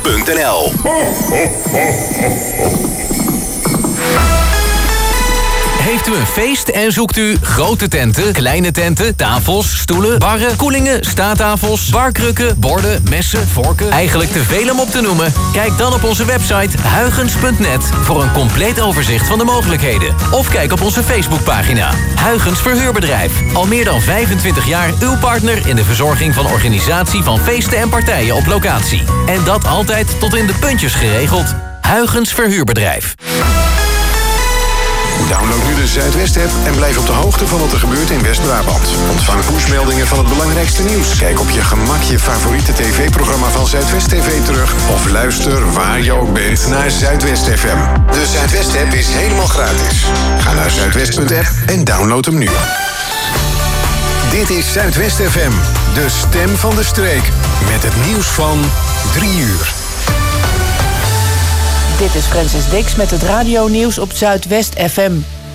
zuidwest.nl. Heeft u een feest en zoekt u grote tenten, kleine tenten, tafels, stoelen, barren, koelingen, staattafels, barkrukken, borden, messen, vorken, eigenlijk te veel om op te noemen? Kijk dan op onze website huygens.net voor een compleet overzicht van de mogelijkheden. Of kijk op onze Facebookpagina. Huygens Verhuurbedrijf. Al meer dan 25 jaar uw partner in de verzorging van organisatie van feesten en partijen op locatie. En dat altijd tot in de puntjes geregeld. Huygens Verhuurbedrijf. Download nu de Zuidwest-app en blijf op de hoogte van wat er gebeurt in West-Brabant. Ontvang pushmeldingen van het belangrijkste nieuws. Kijk op je gemak je favoriete tv-programma van Zuidwest TV terug. Of luister waar je ook bent naar Zuidwest FM. De Zuidwest-app is helemaal gratis. Ga naar zuidwest.app en download hem nu. Dit is Zuidwest FM, de stem van de streek. Met het nieuws van 3 uur. Dit is Francis Dix met het radionieuws op Zuidwest FM.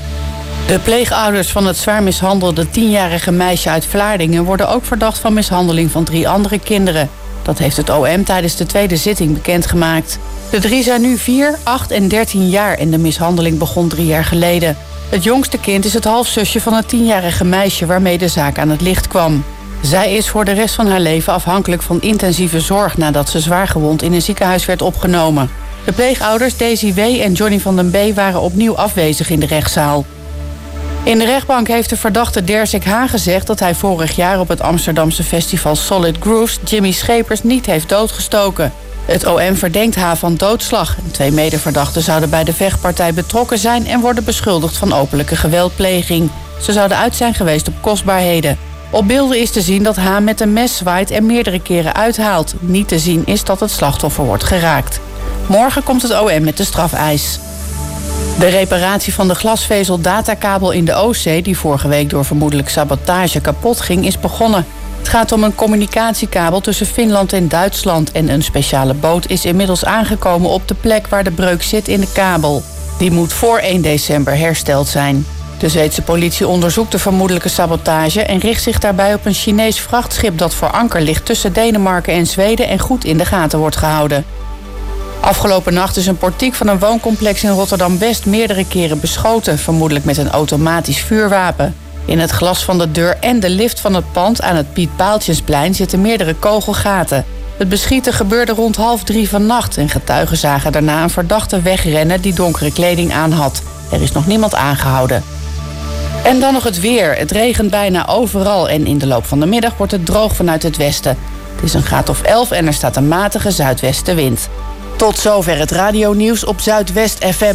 De pleegouders van het zwaar mishandelde 10-jarige meisje uit Vlaardingen worden ook verdacht van mishandeling van 3 andere kinderen. Dat heeft het OM tijdens de tweede zitting bekendgemaakt. De 3 zijn nu 4, 8 en 13 jaar en de mishandeling begon 3 jaar geleden. Het jongste kind is het halfzusje van het 10-jarige meisje waarmee de zaak aan het licht kwam. Zij is voor de rest van haar leven afhankelijk van intensieve zorg nadat ze zwaargewond in een ziekenhuis werd opgenomen. De pleegouders Daisy W. en Johnny van den B. waren opnieuw afwezig in de rechtszaal. In de rechtbank heeft de verdachte Dersik H. gezegd dat hij vorig jaar op het Amsterdamse festival Solid Grooves Jimmy Schepers niet heeft doodgestoken. Het OM verdenkt H. van doodslag. 2 medeverdachten zouden bij de vechtpartij betrokken zijn en worden beschuldigd van openlijke geweldpleging. Ze zouden uit zijn geweest op kostbaarheden. Op beelden is te zien dat H. met een mes zwaait en meerdere keren uithaalt. Niet te zien is dat het slachtoffer wordt geraakt. Morgen komt het OM met de strafeis. De reparatie van de glasvezeldatakabel in de Oostzee, die vorige week door vermoedelijk sabotage kapot ging, is begonnen. Het gaat om een communicatiekabel tussen Finland en Duitsland en een speciale boot is inmiddels aangekomen op de plek waar de breuk zit in de kabel. Die moet voor 1 december hersteld zijn. De Zweedse politie onderzoekt de vermoedelijke sabotage en richt zich daarbij op een Chinees vrachtschip dat voor anker ligt tussen Denemarken en Zweden en goed in de gaten wordt gehouden. Afgelopen nacht is een portiek van een wooncomplex in Rotterdam-West meerdere keren beschoten, vermoedelijk met een automatisch vuurwapen. In het glas van de deur en de lift van het pand aan het Piet Paaltjesplein zitten meerdere kogelgaten. Het beschieten gebeurde rond 2:30 vannacht en getuigen zagen daarna een verdachte wegrennen die donkere kleding aan had. Er is nog niemand aangehouden. En dan nog het weer. Het regent bijna overal en in de loop van de middag wordt het droog vanuit het westen. Het is een graad of 11 en er staat een matige zuidwestenwind. Tot zover het radionieuws op Zuidwest FM.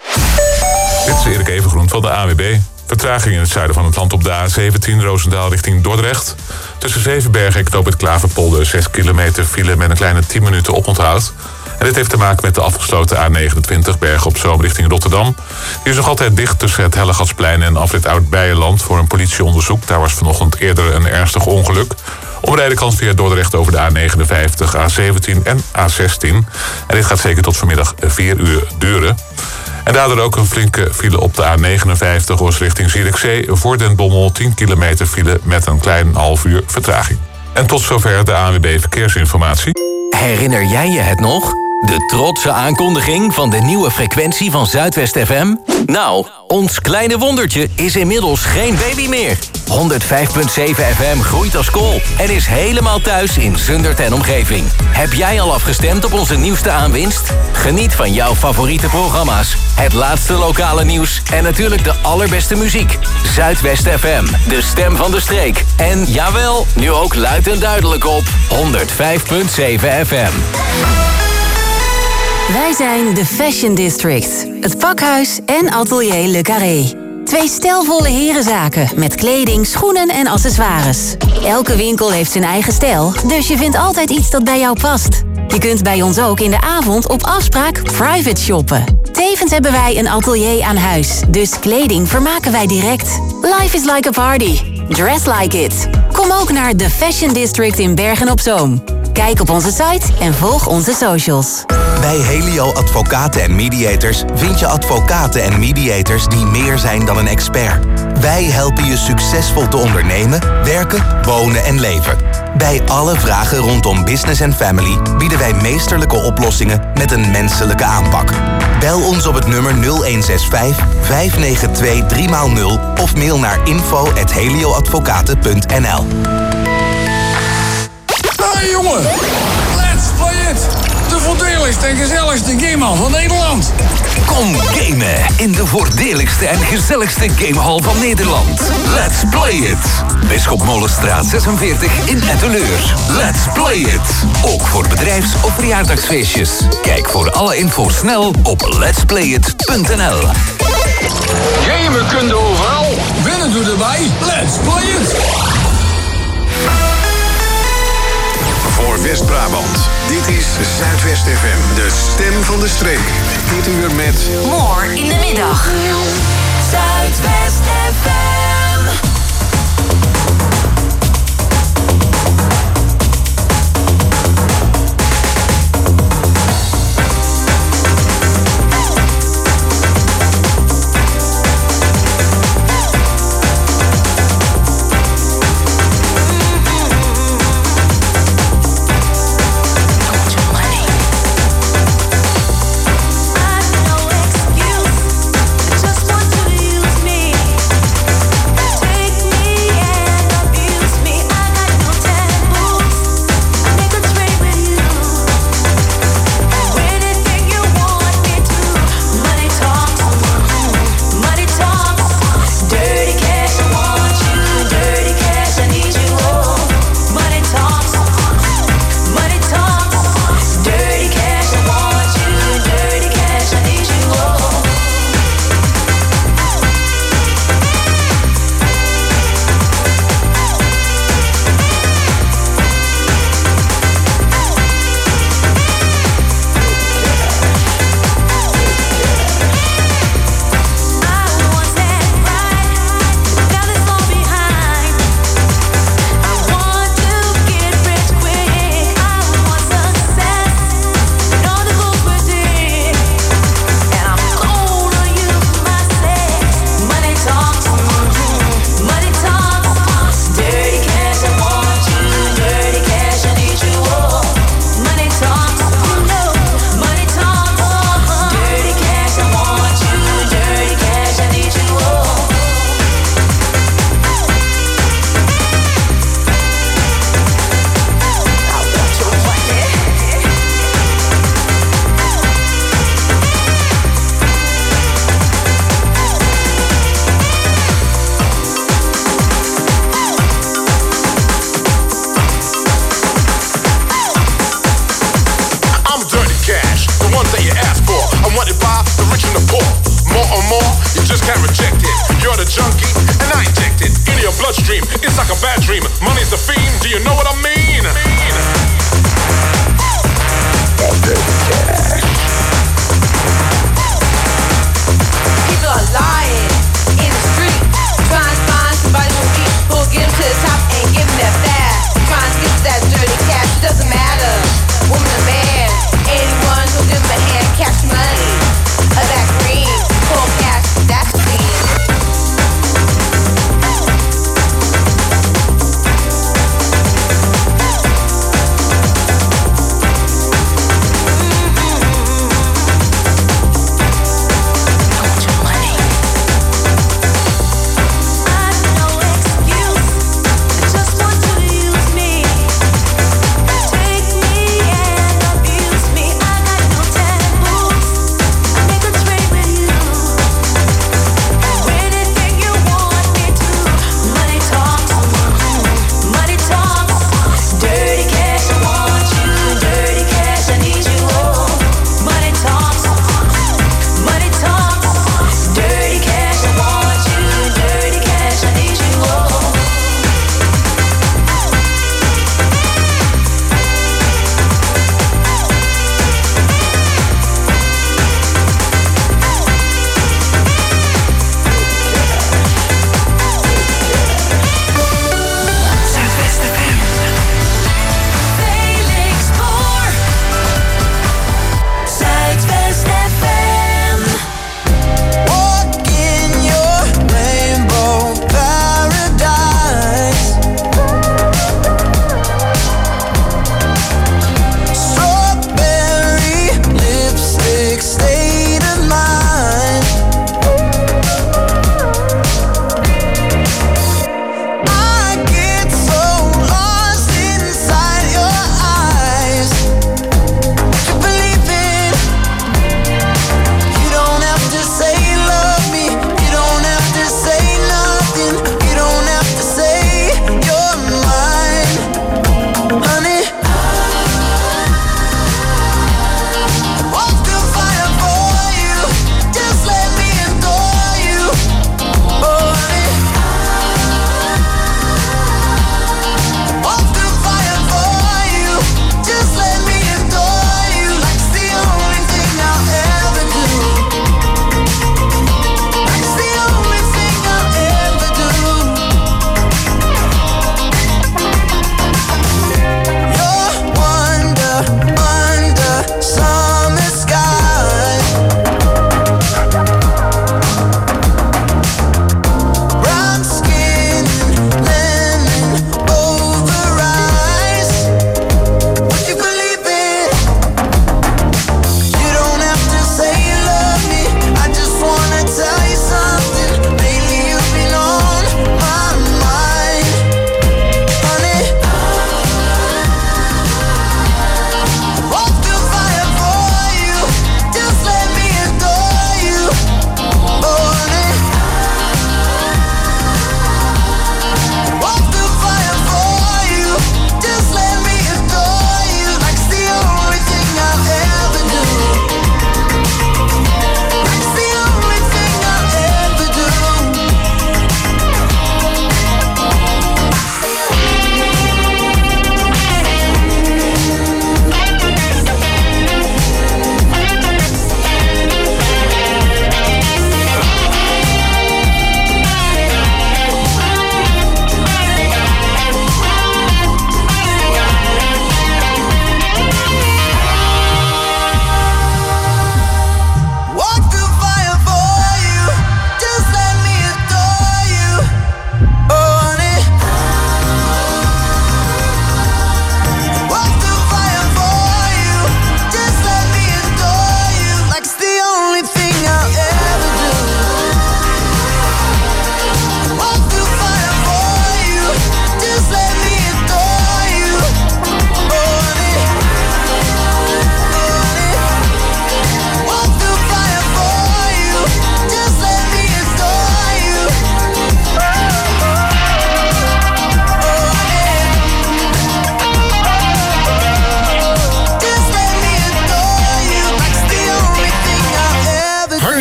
Dit is Erik Evengroen van de AWB. Vertraging in het zuiden van het land op de A17 Roosendaal richting Dordrecht. Tussen Zevenbergen en Knoop het Klaverpolder 6 kilometer file met een kleine 10 minuten oponthoud. En dit heeft te maken met de afgesloten A29 Bergen op Zoom richting Rotterdam. Die is nog altijd dicht tussen het Hellegatsplein en afrit Oud-Beijerland voor een politieonderzoek. Daar was vanochtend eerder een ernstig ongeluk. Omrijden kan via Dordrecht over de A59, A17 en A16. En dit gaat zeker tot vanmiddag 4 uur duren. En daardoor ook een flinke file op de A59 Oost richting Zierikzee. Voor Den Bommel 10 kilometer file met een klein half uur vertraging. En tot zover de ANWB Verkeersinformatie. Herinner jij je het nog? De trotse aankondiging van de nieuwe frequentie van Zuidwest FM? Nou, ons kleine wondertje is inmiddels geen baby meer. 105.7 FM groeit als kool en is helemaal thuis in Zundert en omgeving. Heb jij al afgestemd op onze nieuwste aanwinst? Geniet van jouw favoriete programma's, het laatste lokale nieuws en natuurlijk de allerbeste muziek. Zuidwest FM, de stem van de streek. En jawel, nu ook luid en duidelijk op 105.7 FM. Wij zijn de Fashion District, het pakhuis en atelier Le Carré. 2 stijlvolle herenzaken met kleding, schoenen en accessoires. Elke winkel heeft zijn eigen stijl, dus je vindt altijd iets dat bij jou past. Je kunt bij ons ook in de avond op afspraak private shoppen. Tevens hebben wij een atelier aan huis, dus kleding vermaken wij direct. Life is like a party. Dress like it. Kom ook naar The Fashion District in Bergen op Zoom. Kijk op onze site en volg onze socials. Bij Helio Advocaten en Mediators vind je advocaten en mediators die meer zijn dan een expert. Wij helpen je succesvol te ondernemen, werken, wonen en leven. Bij alle vragen rondom business en family bieden wij meesterlijke oplossingen met een menselijke aanpak. Bel ons op het nummer 0165 592 3x0 of mail naar info@helioadvocaten.nl. Hey jongen, let's play it! De voordeligste en gezelligste gamehal van Nederland. Kom gamen in de voordeligste en gezelligste gamehal van Nederland. Let's play it! Bisschop Molenstraat 46 in Etteleur. Let's play it! Ook voor bedrijfs- of verjaardagsfeestjes. Kijk voor alle info snel op letsplayit.nl. Gamen kun je overal, winnen doe erbij. Let's play it! Voor West-Brabant. Dit is Zuidwest FM, de stem van de streek. Dit uur met... More in de middag. Zuidwest FM.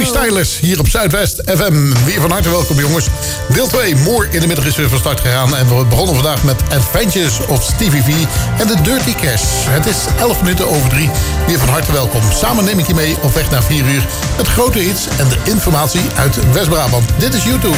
Stylus hier op Zuidwest FM. Weer van harte welkom jongens. Deel 2, More in de middag is weer van start gegaan. En we begonnen vandaag met Adventures of Stevie V en de Dirty Cash. Het is 11 minuten over 3. Weer van harte welkom. Samen neem ik je mee op weg naar 4 uur. Met grote hits en de informatie uit West-Brabant. Dit is YouTube.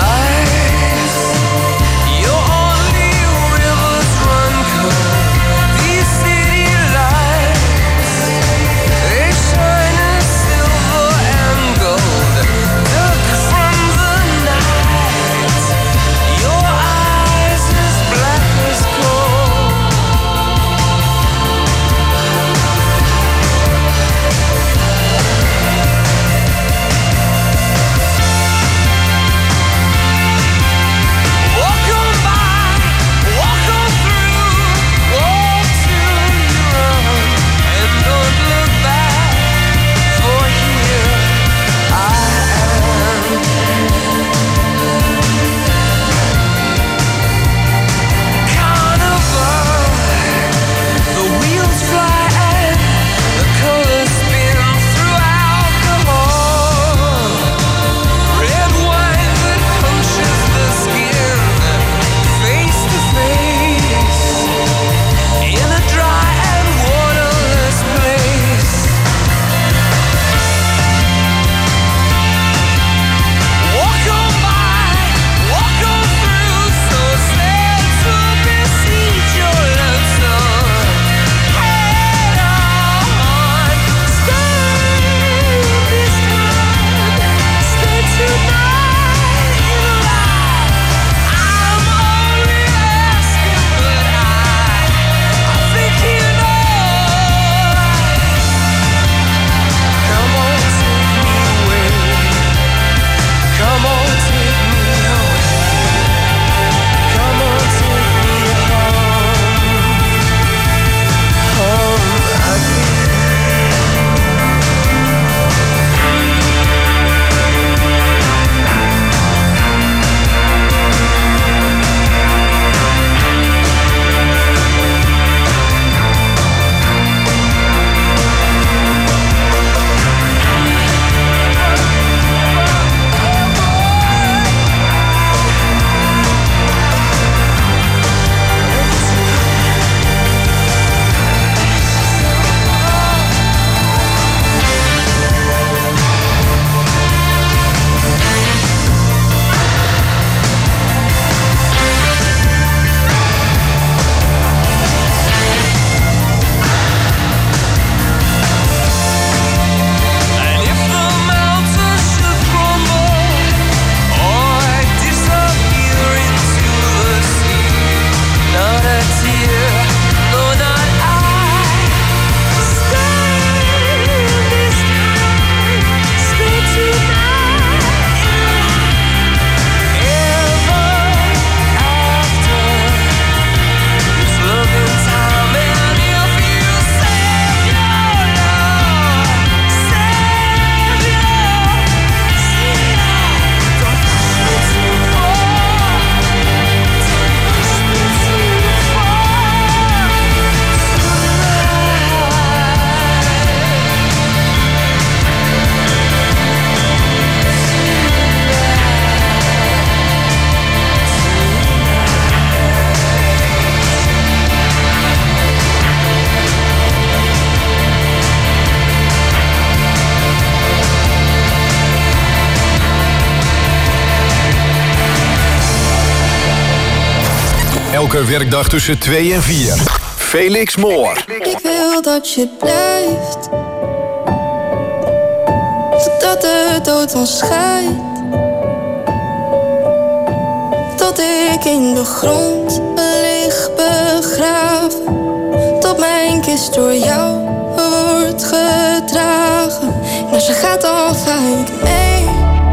Elke werkdag tussen 2 en 4. Felix Moore. Ik wil dat je blijft, totdat de dood ons scheidt. Tot ik in de grond lig begraven, tot mijn kist door jou wordt gedragen. Maar ze gaat dan ga ik mee,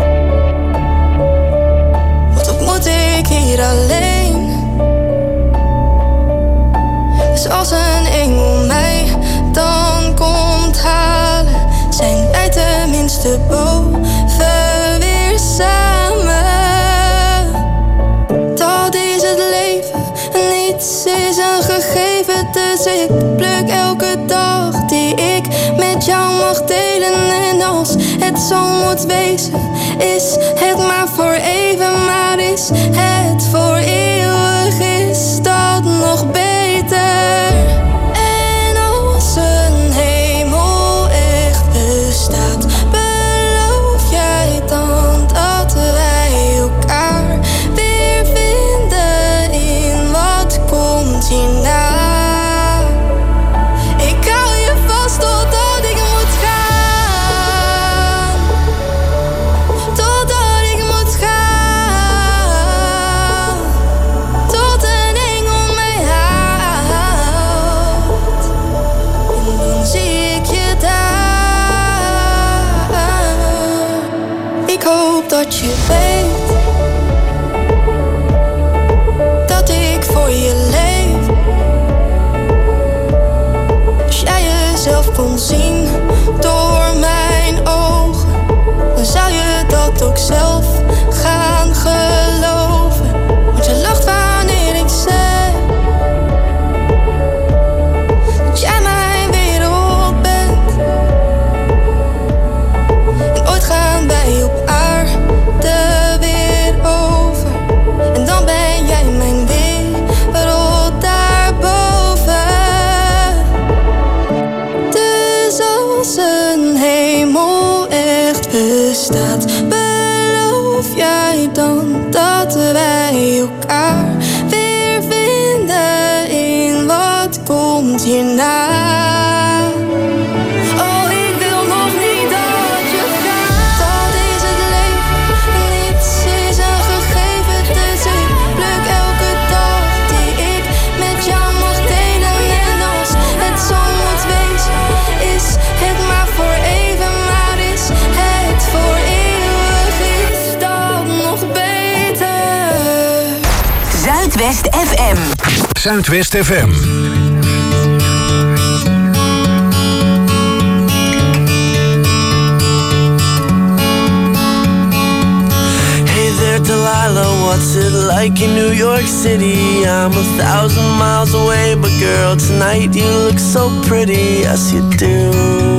want wat moet ik hier alleen? Dus als een engel mij dan komt halen, zijn wij tenminste boven weer samen. Dat is het leven, niets is een gegeven. Dus ik pluk elke dag die ik met jou mag delen. En als het zo moet wezen. Is het maar voor even, maar is het voor eeuwig, is dat nog beter? En als een hemel echt bestaat, beloof jij dan dat wij elkaar weer vinden in wat komt hierna? Ik hou je vast totdat ik moet gaan, totdat ik moet gaan, tot een engel mij haalt. En dan zie ik je daar. Ik hoop dat je weet dat ik voor je leef. Als jij jezelf kon zien door mijn ogen, dan zou je dat ook zelf gaan geloven. Want je lacht wanneer ik zeg dat jij mijn wereld bent. En ooit gaan wij op aarde weer over. En dan ben jij mijn wereld daarboven. Dus als een hemel echt bestaat, beloof jij dan dat wij elkaar weer vinden in wat komt hierna? Oh, ik wil nog niet dat je gaat. Dat is het leven, niets is een gegeven. Dus ik pluk elke dag die ik met jou mag delen. En als het zo moet wezen, is het maar voor even, maar is het voor eeuwig, is dat nog beter? Zuidwest FM. Zuidwest FM. Hey there, Delilah, what's it like in New York City? I'm 1,000 miles away, but girl, tonight you look so pretty, yes you do.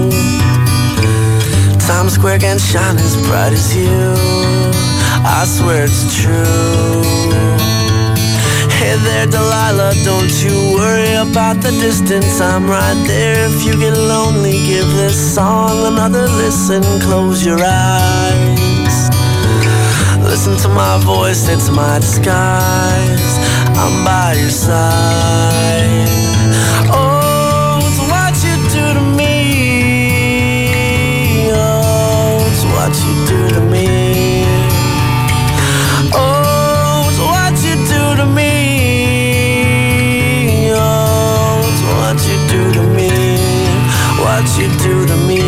Times Square can't shine as bright as you, I swear it's true. Hey there, Delilah, don't you worry about the distance, I'm right there. If you get lonely, give this song another listen, close your eyes. Listen to my voice, it's my disguise, I'm by your side. Oh, it's what you do to me. Oh, it's what you do to me. Oh, it's what you do to me. Oh, it's what you do to me. What you do to me.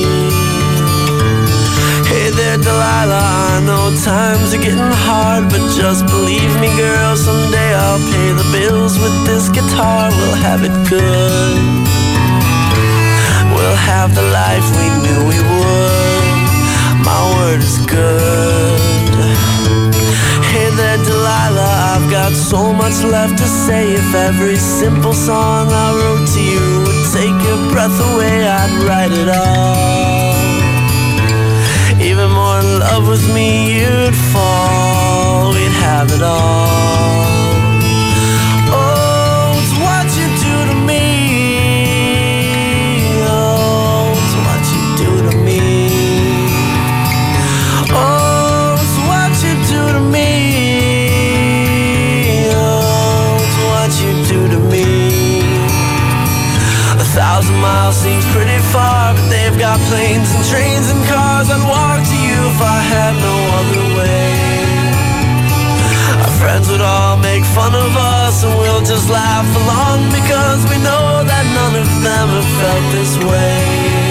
Hey there, Delilah, I know times are getting hard, but just believe me, girl, someday I'll pay the bills with this guitar. We'll have it good. We'll have the life we knew we would. My word is good. Hey there, Delilah, I've got so much left to say. If every simple song I wrote to you would take your breath away, I'd write it all. Even more in love with me, you'd fall. We'd have it all. Oh, it's what you do to me. Oh, it's what you do to me. Oh, it's what you do to me. Oh, it's what you do to me. 1,000 miles seems pretty far, but they've got planes and trains and cars. I'd walk to you if I had no other way. Our friends would all make fun of us, and we'll just laugh along, because we know that none of them have felt this way.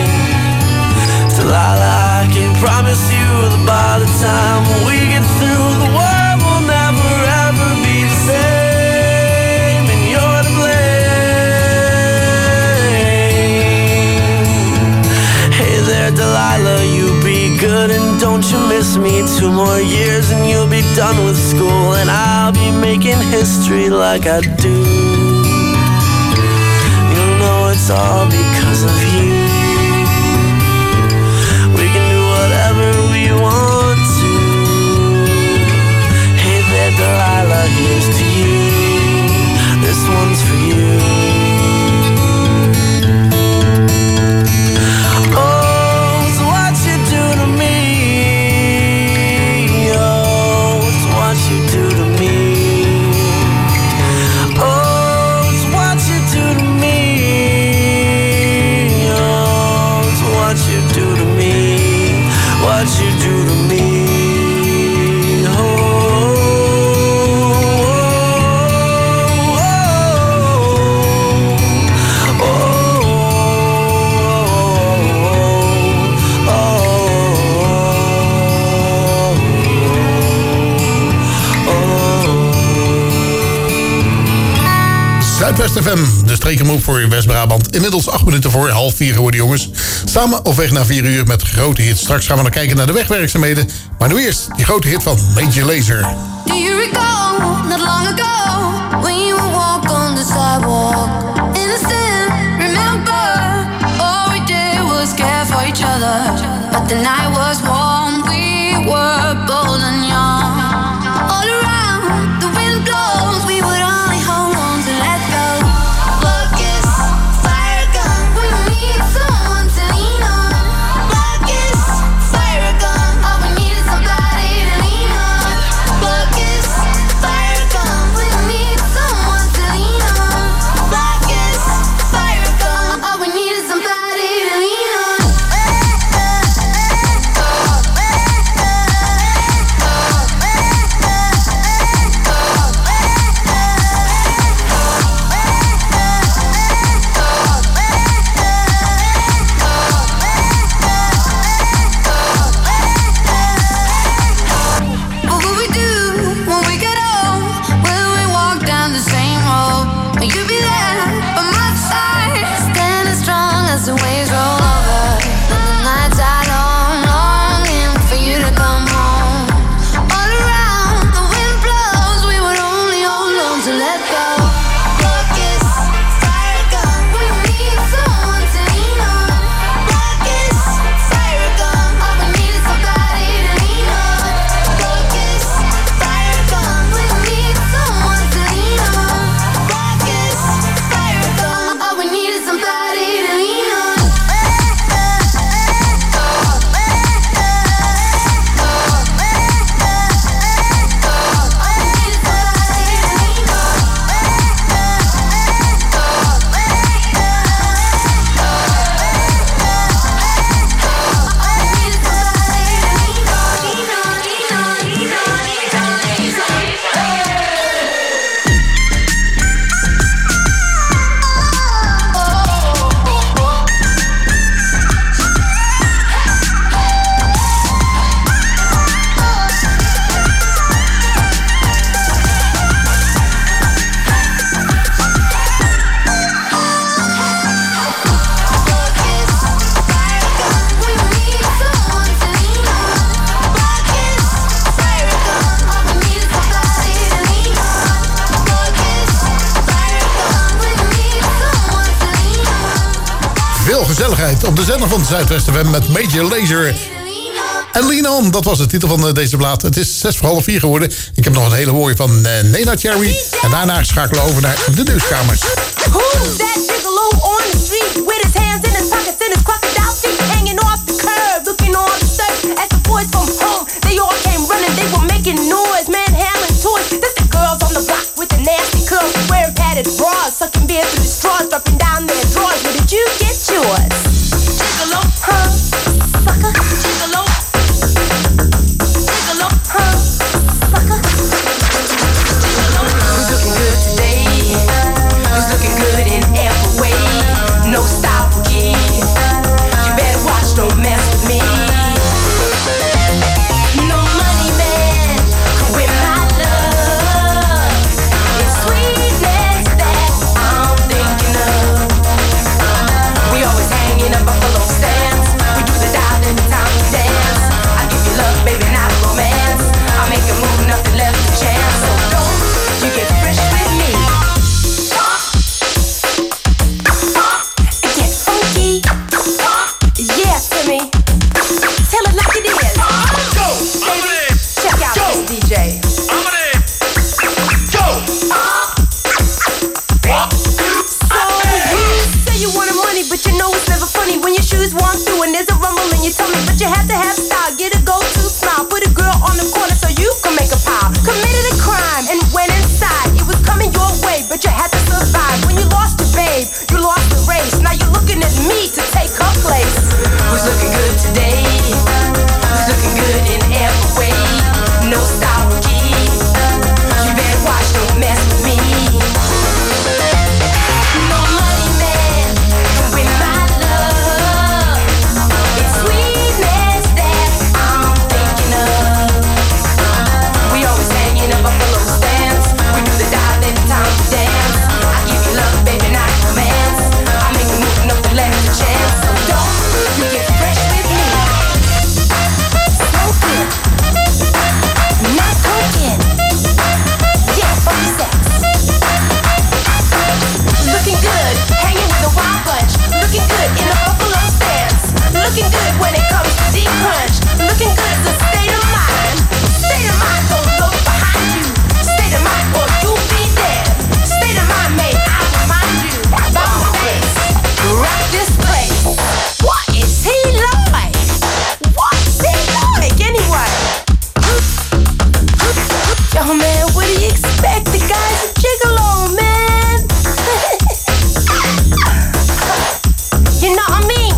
Delilah, I can promise you that by the time we get through, the world will never ever be the same, and you're to blame. Hey there, Delilah, you be good and don't you miss me. 2 more years and you'll be done with school, and I'll be making history like I do. You know it's all because of you. We what you do to me. Zuidwest FM, de strekenmove voor West-Brabant. Inmiddels 8 minuten voor 3:30 geworden, jongens. Samen op weg naar 4 uur met grote hits. Straks gaan we dan kijken naar de wegwerkzaamheden. Maar nu eerst die grote hit van Major Lazer. Do you recall, not long ago, when you would walk on the sidewalk? Innocent, remember, all we did was care for each other. But the night was warm, we were bold and young. All around, the wind blows, we would only hold on to let go. Blood kiss, fire gun, we need someone to lean on. Blood kiss, fire gun, all we need is somebody to lean on. Blood kiss, fire gun, we need someone to lean on. Blood kiss, fire gun, all we need is somebody to lean on. What will we do when we get old? Will we walk down the same road? Will you be there by my side, standing strong as the waves roll over? And the nights are long, longing for you to come home. All around, the wind blows, we would only hold on to let go. Blood kiss, fire gun, we need someone to lean on. Blood kiss, fire gun, all we need is somebody to lean on. Blood kiss, fire gun, we need someone to lean on. Blood kiss, fire gun, all we need is somebody to lean on. Veel gezelligheid op de zender van Zuidwest FM met Major Lazer. En Lean On, dat was de titel van deze plaat. Het is 3:45 geworden. Ik heb nog een hele mooie van Nena Cherry. En daarna schakelen we over naar de nieuwskamers. Who's that gigolo on the street with his hands in his pockets and his crocodile feet hanging off the curb, looking all disturbed as the boys from home, they all came running, they were making noise, manhandling toys. This the girls on the block with the nasty curls, wearing padded bras, sucking beer through the straws, dropping down their drawers. Where did you get yours? Gigolo, huh? Sucker, gigolo. Gigolo, huh? Sucker. Gigolo. Who's looking good today? Who's looking good in every way? No style for kids. You better watch, don't mess with me. No money man could win my love. It's sweetness that I'm thinking of. We always hang in a buffalo stance. We do the dial in the time we dance. I give you love, baby, not romance. I make a move, nothing left to chance. So don't you get fresh with me. Get funky. Yeah, Timmy. Tell it like it is. Go! Baby, check out this DJ. So you say you want money, but you know it's never funny when your shoes walk through and there's a rumble in your tummy. But you have to have style, get a go-to smile, put a girl on the corner so you can make a pile. Committed a crime and went inside. It was coming your way, but you had to survive. When you lost your babe, you lost the race. Now you're looking at me to take her place. Who's looking good today? Who's looking when it comes to deep crunch. Looking good is a state of mind. State of mind, don't look behind you. State of mind, or you'll be dead. State of mind, may I remind you. About my face, rock this place. What is he like? What's he like anyway? Yo man, what do you expect? The guy's a gigolo, man. You know what I mean?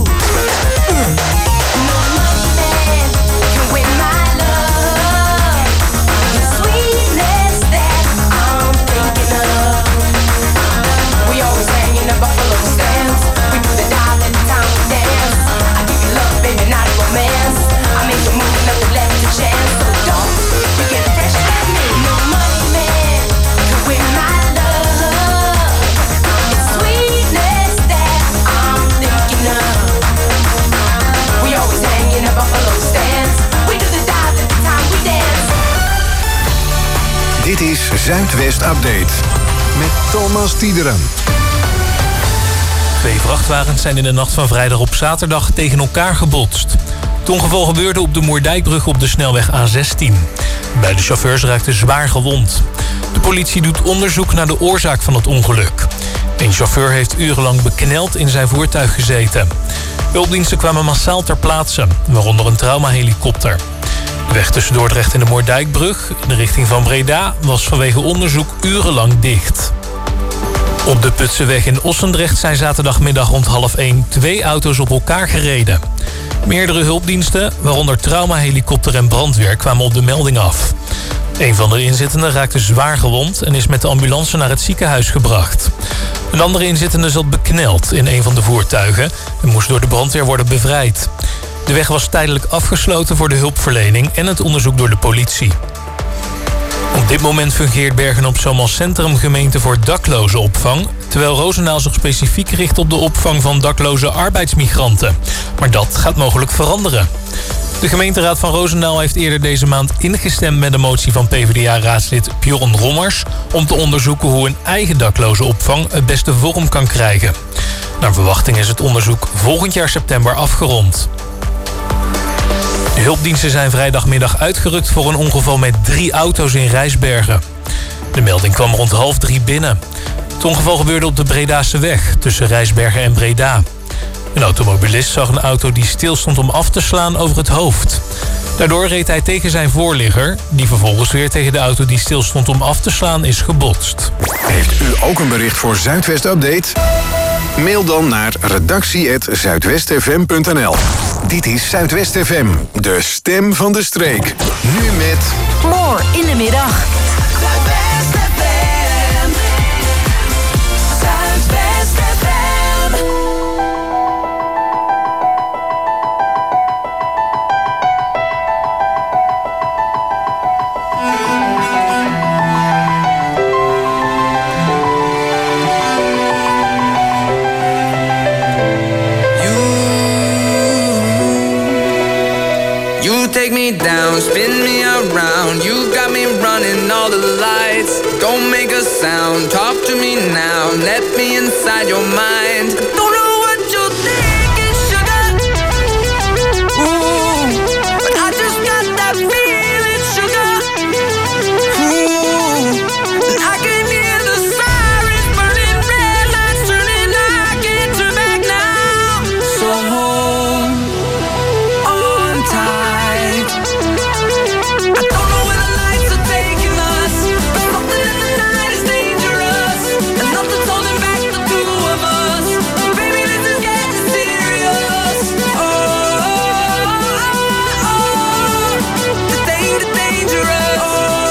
No man can win my love. The sweetness that I'm thinking of. We always hang in the buffalo stands. We do the dial every time we dance. I give you love, baby, not a romance. I make you move, nothing left to chance. So don't you get fresh like me. No money man can win my love. The sweetness that I'm thinking of. We always hang in the buffalo stands. We do the dial every time we dance. Dit is Zuidwest Update met Thomas Tiederen. 2 vrachtwagens zijn in de nacht van vrijdag op zaterdag tegen elkaar gebotst. Het ongeval gebeurde op de Moerdijkbrug op de snelweg A16. Beide chauffeurs raakten zwaar gewond. De politie doet onderzoek naar de oorzaak van het ongeluk. Een chauffeur heeft urenlang bekneld in zijn voertuig gezeten. Hulpdiensten kwamen massaal ter plaatse, waaronder een traumahelikopter. De weg tussen Dordrecht en de Moerdijkbrug in de richting van Breda was vanwege onderzoek urenlang dicht. Op de Putseweg in Ossendrecht zijn zaterdagmiddag rond 12:30 2 auto's op elkaar gereden. Meerdere hulpdiensten, waaronder traumahelikopter en brandweer, kwamen op de melding af. Een van de inzittenden raakte zwaar gewond en is met de ambulance naar het ziekenhuis gebracht. Een andere inzittende zat bekneld in een van de voertuigen en moest door de brandweer worden bevrijd. De weg was tijdelijk afgesloten voor de hulpverlening en het onderzoek door de politie. Op dit moment fungeert Bergen-op-Zoom als centrumgemeente voor daklozenopvang, terwijl Roosendaal zich specifiek richt op de opvang van dakloze arbeidsmigranten. Maar dat gaat mogelijk veranderen. De gemeenteraad van Roosendaal heeft eerder deze maand ingestemd met de motie van PvdA-raadslid Bjorn Rommers om te onderzoeken hoe een eigen daklozenopvang het beste vorm kan krijgen. Naar verwachting is het onderzoek volgend jaar september afgerond. De hulpdiensten zijn vrijdagmiddag uitgerukt voor een ongeval met 3 auto's in Rijsbergen. De melding kwam rond 2:30 binnen. Het ongeval gebeurde op de Bredase weg tussen Rijsbergen en Breda. Een automobilist zag een auto die stilstond om af te slaan over het hoofd. Daardoor reed hij tegen zijn voorligger, die vervolgens weer tegen de auto die stilstond om af te slaan is gebotst. Heeft u ook een bericht voor Zuidwest Update? Mail dan naar redactie@zuidwestfm.nl. Dit is Zuidwest FM, de stem van de streek. Nu met... More in de middag. Zuidwest FM. Zuidwest FM. Take me down, spin me around. You got me running all the lights. Don't make a sound, talk to me now. Let me inside your mind. Don't know what you're thinking, sugar. Ooh, but I just got that feeling, sugar. Ooh, and I can hear the sirens burning, red lights turning. I can't turn back now. So hold on tight. I don't know where the lights are taking us, but something in the night is dangerous, and nothing's holding back the two of us. Baby, this is getting serious. Oh, this ain't dangerous.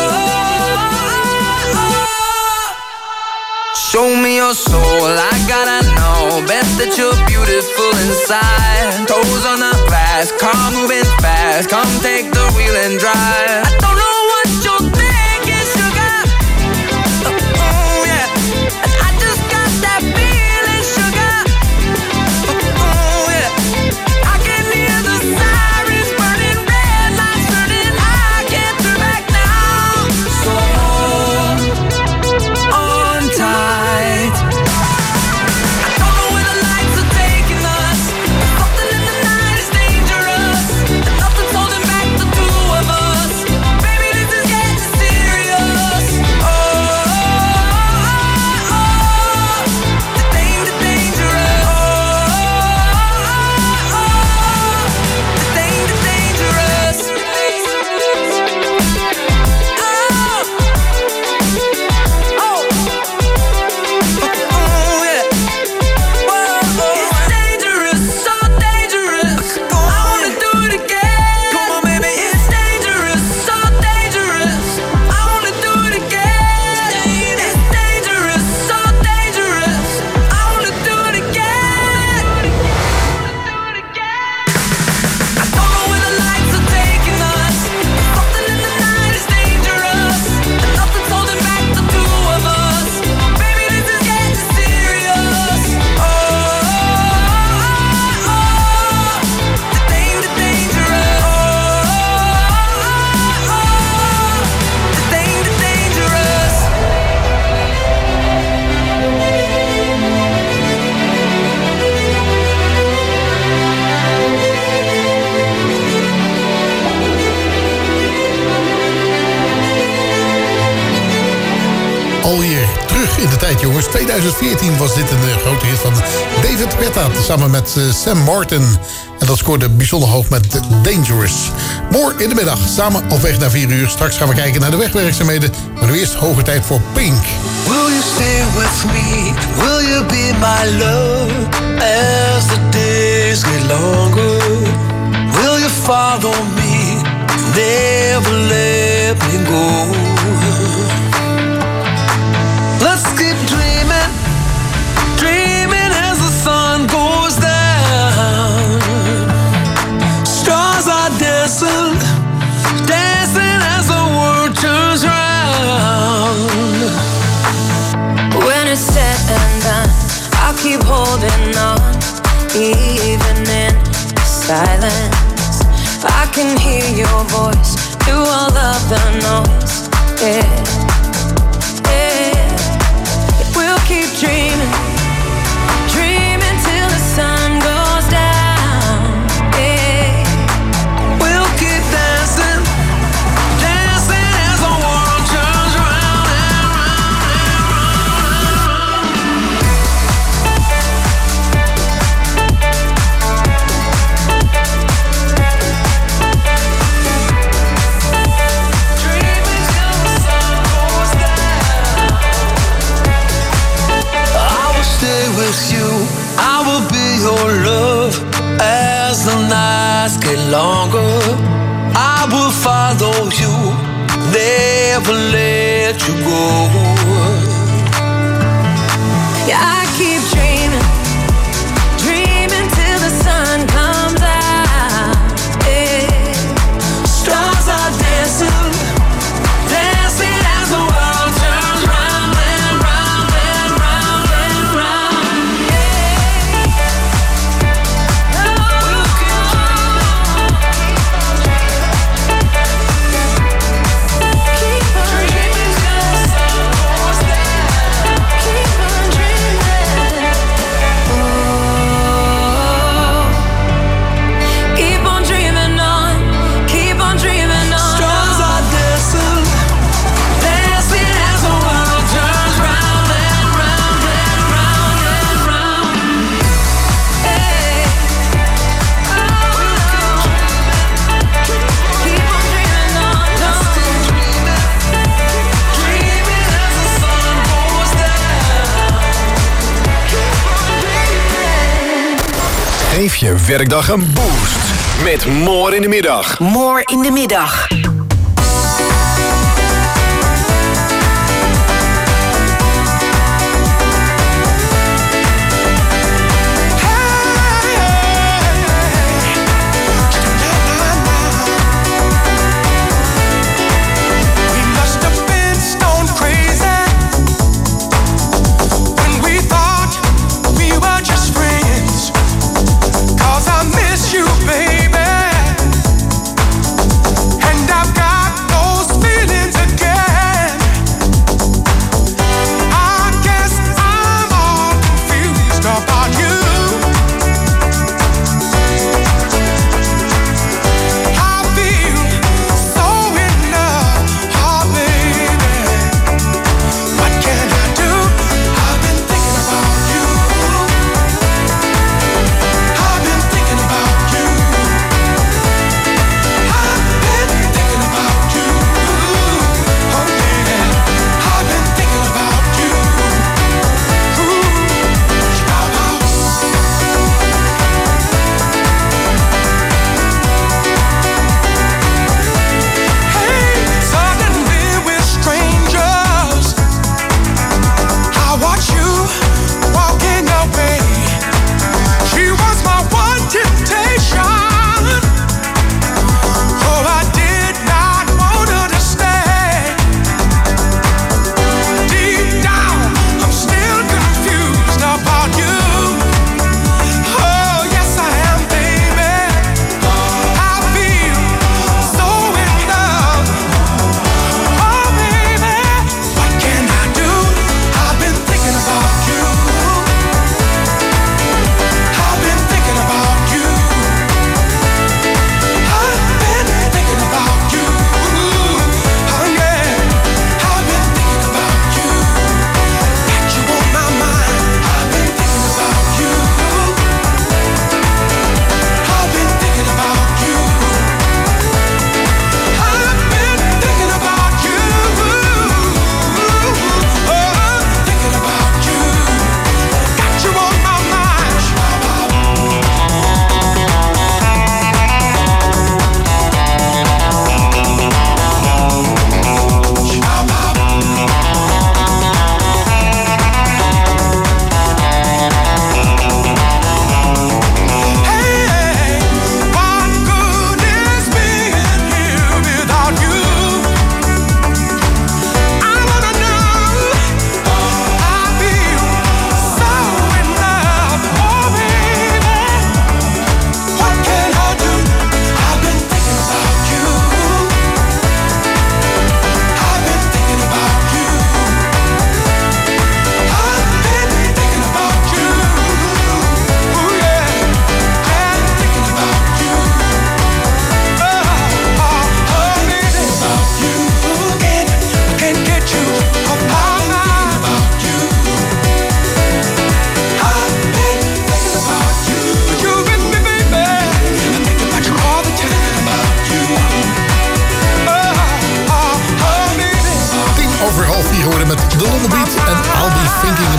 Show me your soul, I gotta know. Bet that you're beautiful inside. Toes on the glass, car moving fast. Come take the wheel and drive. I don't know what you're thinking, sugar. Oh yeah, and I just got that feeling, sugar. Oh yeah, I can hear the sirens burning, red lights turning. I can't turn back now. So hold on tight. I don't know where the lights are taking us, but something in the night is dangerous. in de tijd, jongens. 2014 was dit een grote hit van David Guetta samen met Sam Martin. En dat scoorde bijzonder hoog met Dangerous. More in de middag, samen op weg naar 4 uur. Straks gaan we kijken naar de wegwerkzaamheden. Maar nu eerst hoge tijd voor Pink. Will you stay with me? Will you be my love? As the days get longer, will you follow me? Never let me go. Let's keep dreaming, dreaming as the sun goes down. Stars are dancing, dancing as the world turns round. When it's said and done, I'll keep holding on, even in silence. I can hear your voice through all of the noise. Yeah, yeah. We'll keep dreaming, dreaming till the sun goes down. Yeah, we'll keep dancing, dancing as the world turns round and with you, I will be your love as the nights get longer. I will follow you, never let you go. yeah, I keep dreaming, dreaming till the sun comes out. Yeah. Stars are dancing, dancing as the world turns round and round and round and round. Geef je werkdag een boost met More in de middag. More in de middag. I miss you, baby. And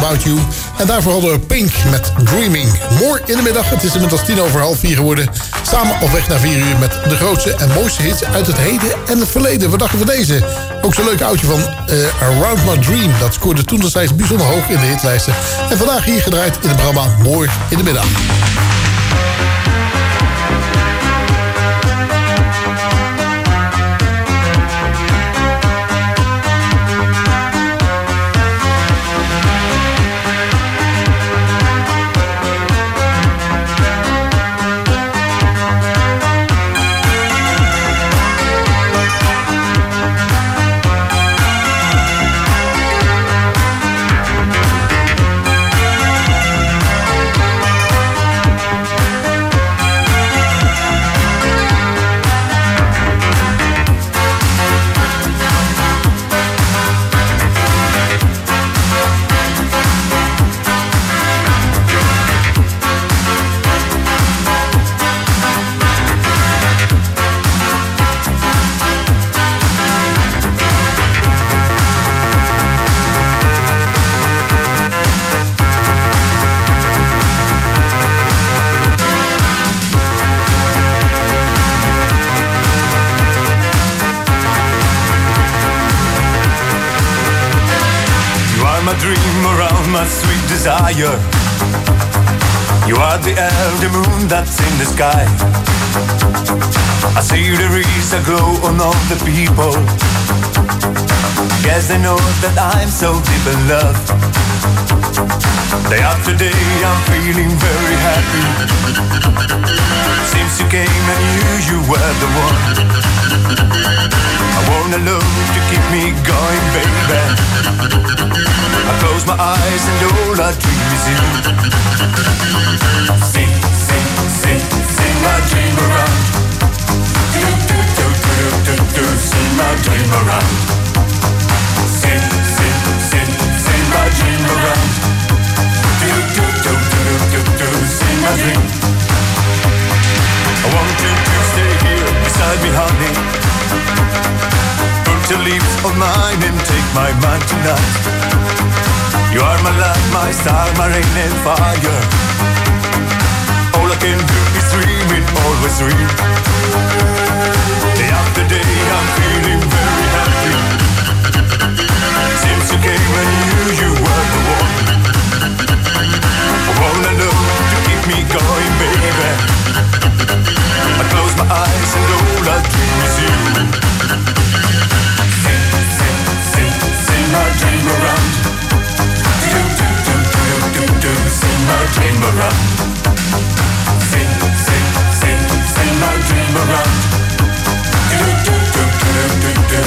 Without You. En daarvoor hadden we Pink met Dreaming. More in de middag, het is inmiddels 4:10 geworden. Samen op weg naar 4 uur met de grootste en mooiste hits uit het heden en het verleden. Wat dachten we van deze? Ook zo'n leuk oudje van Around My Dream. Dat scoorde toen destijds bijzonder hoog in de hitlijsten. En vandaag hier gedraaid in het programma More in de middag. Desire. You are the elder moon that's in the sky. I see there is a glow on all the people. Guess they know that I'm so deep in love. Day after day I'm feeling very happy. Since you came I knew you were the one. I want a love to keep me going, baby. I close my eyes and all I dream is you. Sing, sing, sing, sing my dream around. Do, do, do, do, do, do, sing my dream around. Sing, sing, sing, sing my dream around. Do, do, do, do, do, do, sing my dream. I want you to stay here beside me, honey. Put your lips on mine and take my mind tonight. You are my light, my star, my rain and fire. All I can do is dream it, always dream. Day after day I'm feeling very happy. Since you came I knew you were the one. I want a love to keep me going, baby. I close my eyes and all I dream is you. Sing, sing, sing, sing my dream around. Do, do, do, do, do, do, sing my dream around. Sing, sing, sing, sing my dream around. Do, do, do, do, do, do,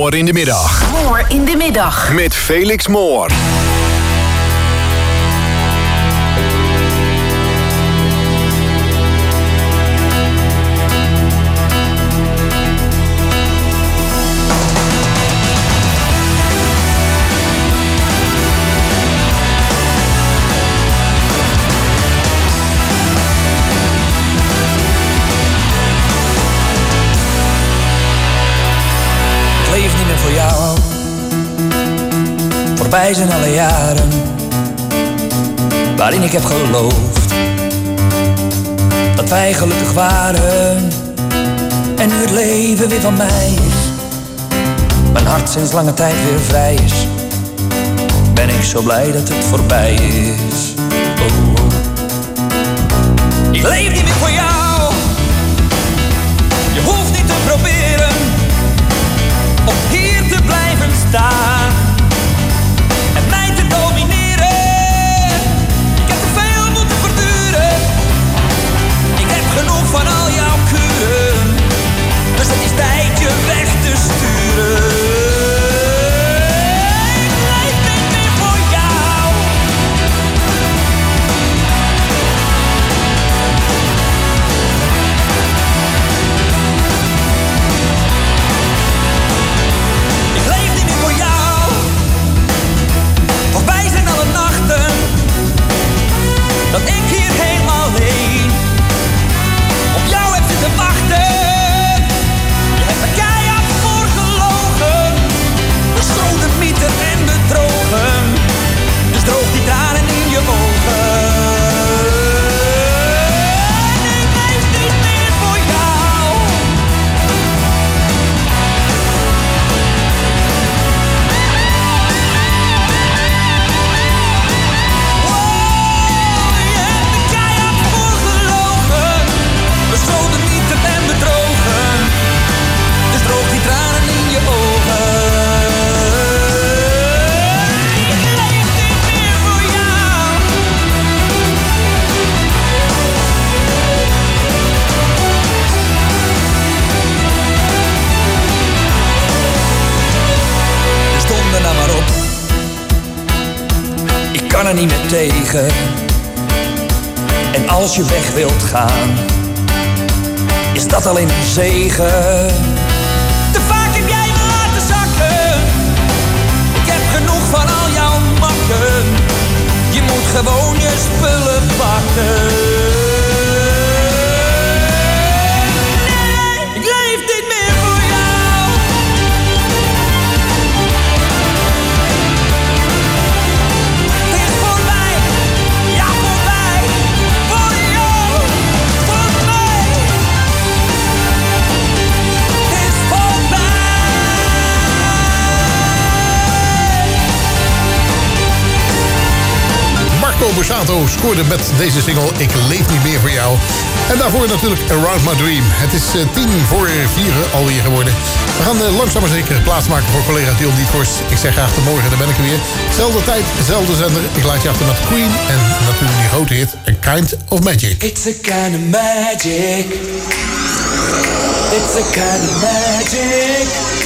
Moor in de middag. Moor in de middag. Met Felix Moor. Voor jou. Voorbij zijn alle jaren waarin ik heb geloofd dat wij gelukkig waren. En nu het leven weer van mij is, mijn hart sinds lange tijd weer vrij is, ben ik zo blij dat het voorbij is. Oh, oh. Ik leef niet meer voor jou. Je hoeft niet te proberen om hier te blijven staan en mij te domineren. Ik heb te veel moeten verduren. Ik heb genoeg van al jouw kuren, dus het is tijd je weg te sturen. Ik leef niet meer voor jou. Dat ik hier helemaal alleen op jou heb zitten wachten. Je hebt er keihard voor gelogen, beschoten, mythen en bedrogen. Dus droog die tranen in je ogen. Ik leef niet meer voor jou. Nou maar op, ik kan er niet meer tegen. En als je weg wilt gaan, is dat alleen een zegen. Te vaak heb jij me laten zakken. Ik heb genoeg van al jouw makken. Je moet gewoon je spullen pakken. Nee, ik leef niet meer voor jou. Marco Borsato scoorde met deze single Ik leef niet meer voor jou. En daarvoor natuurlijk Around My Dream. Het is 3:10 alweer geworden. We gaan langzaam maar zeker plaatsmaken voor collega Dion Dietvorst. Ik zeg graag tot morgen, daar ben ik er weer. Zelfde tijd, zelfde zender. Ik laat je achter met Queen en natuurlijk die grote hit A Kind of Magic. It's a kind of magic. It's a kind of magic.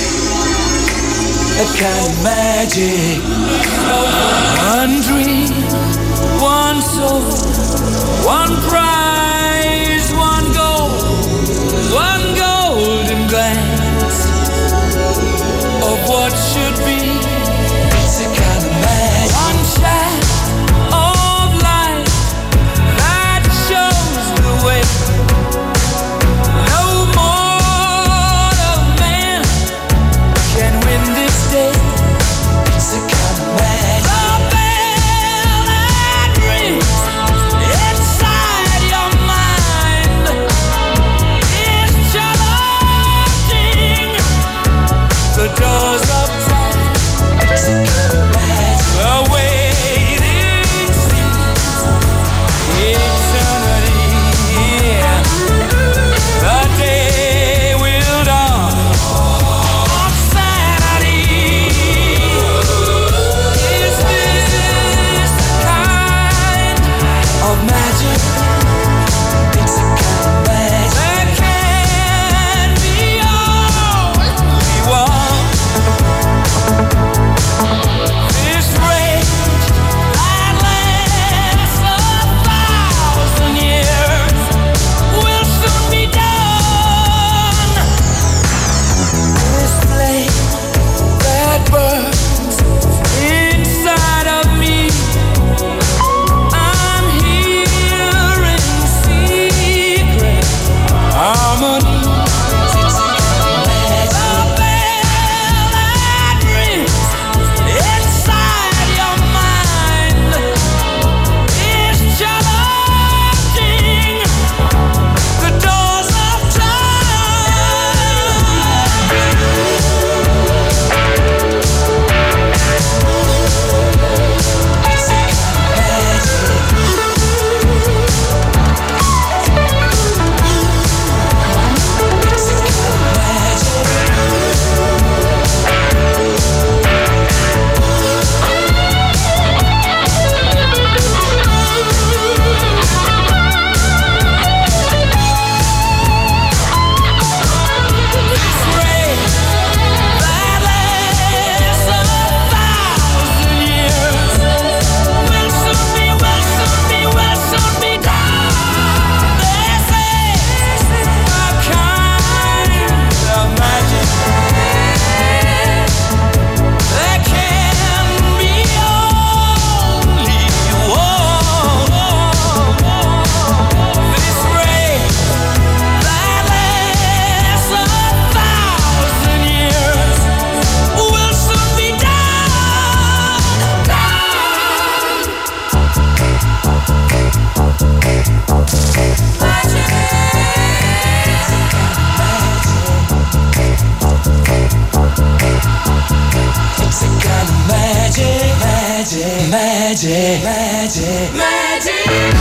A kind of magic. One dream, one soul, one prize, one goal, one golden glance of what should be. It's a kind of magic. One shaft of light that shows the way. No mortal man can win this day. It's a kind of magic. The Magic, magic, magic.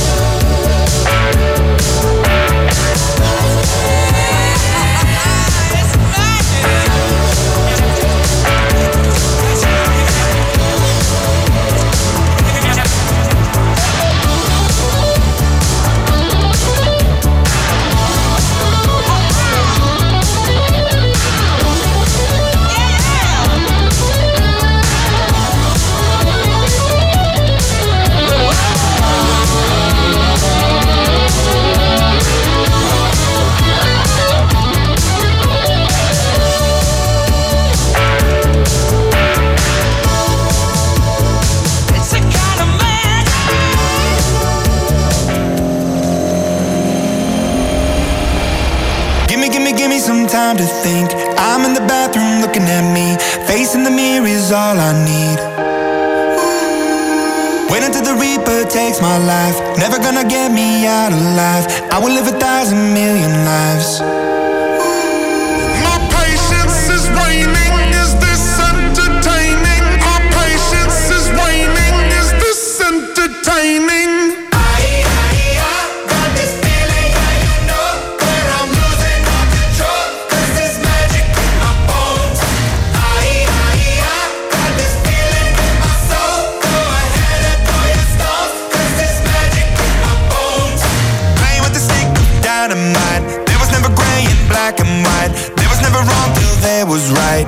Some time to think. I'm in the bathroom looking at me. Facing the mirror is all I need. Wait until the Reaper takes my life. Never gonna get me out alive. I will live 1,000 million lives. My patience is waning. Is this entertaining? My patience is waning. Is this entertaining? There was right.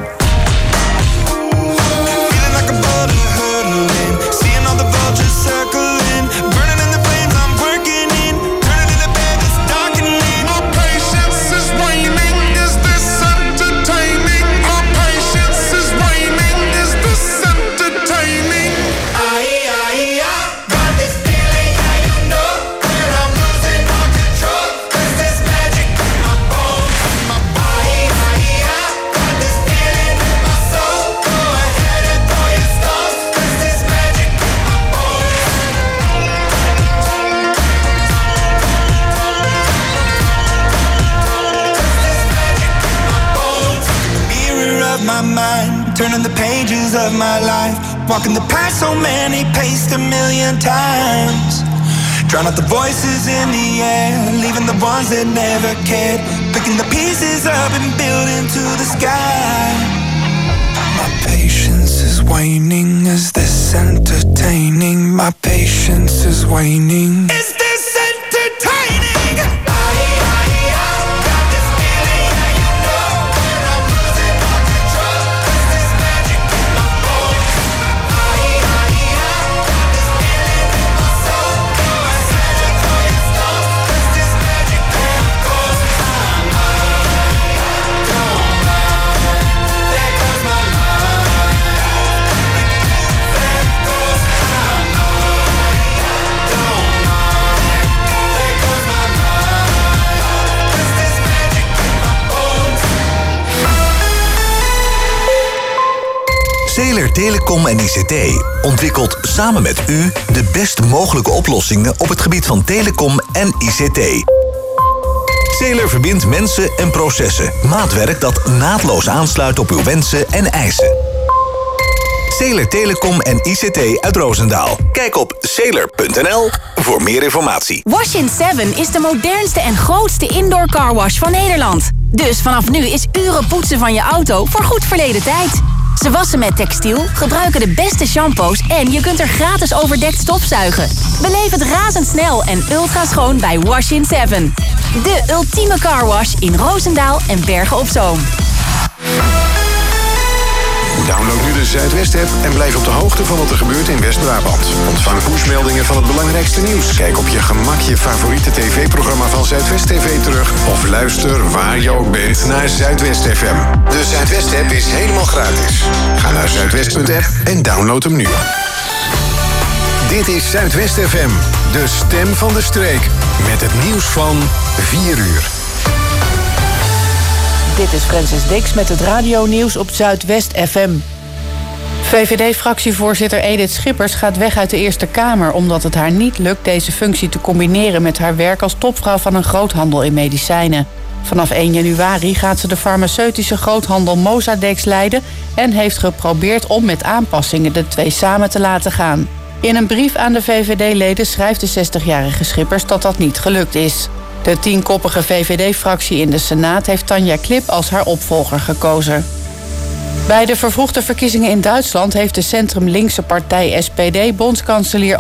Feeling like a boulder hurtling, seeing all the vultures circling, burning in the flames I'm working in, turning in the bed that's darkening. My patience is waning. Is this entertaining? My patience is waning. Is this entertaining? I got this feeling, yeah, you know, where I'm losing all control. 'Cause there's magic in my bones, in my body. My mind, turning the pages of my life, walking the path so many paced 1,000,000 times, drown out the voices in the air, leaving the ones that never cared, picking the pieces up and building to the sky. My patience is waning. Is this entertaining? My patience is waning. Is this entertaining? Zeeler Telecom en ICT ontwikkelt samen met u de best mogelijke oplossingen op het gebied van telecom en ICT. Zeeler verbindt mensen en processen. Maatwerk dat naadloos aansluit op uw wensen en eisen. Zeeler Telecom en ICT uit Roosendaal. Kijk op zeeler.nl voor meer informatie. Wash-in 7 is de modernste en grootste indoor carwash van Nederland. Dus vanaf nu is uren poetsen van je auto voor goed verleden tijd. Ze wassen met textiel, gebruiken de beste shampoos en je kunt er gratis overdekt stofzuigen. Beleef het razendsnel en ultra schoon bij Wash-in 7. De ultieme carwash in Roosendaal en Bergen op Zoom. Download nu de Zuidwest-app en blijf op de hoogte van wat er gebeurt in West-Brabant. Ontvang pushmeldingen van het belangrijkste nieuws. Kijk op je gemak je favoriete tv-programma van Zuidwest TV terug. Of luister waar je ook bent naar Zuidwest FM. De Zuidwest-app is helemaal gratis. Ga naar zuidwest.app en download hem nu. Dit is Zuidwest FM, de stem van de streek. Met het nieuws van 4 uur. Dit is Francis Dix met het radionieuws op Zuidwest FM. VVD-fractievoorzitter Edith Schippers gaat weg uit de Eerste Kamer, omdat het haar niet lukt deze functie te combineren met haar werk als topvrouw van een groothandel in medicijnen. Vanaf 1 januari gaat ze de farmaceutische groothandel Mosadex leiden en heeft geprobeerd om met aanpassingen de twee samen te laten gaan. In een brief aan de VVD-leden schrijft de 60-jarige Schippers dat dat niet gelukt is. De 10-koppige VVD-fractie in de Senaat heeft Tanja Klip als haar opvolger gekozen. Bij de vervroegde verkiezingen in Duitsland heeft de centrum-linkse partij SPD bondskanselier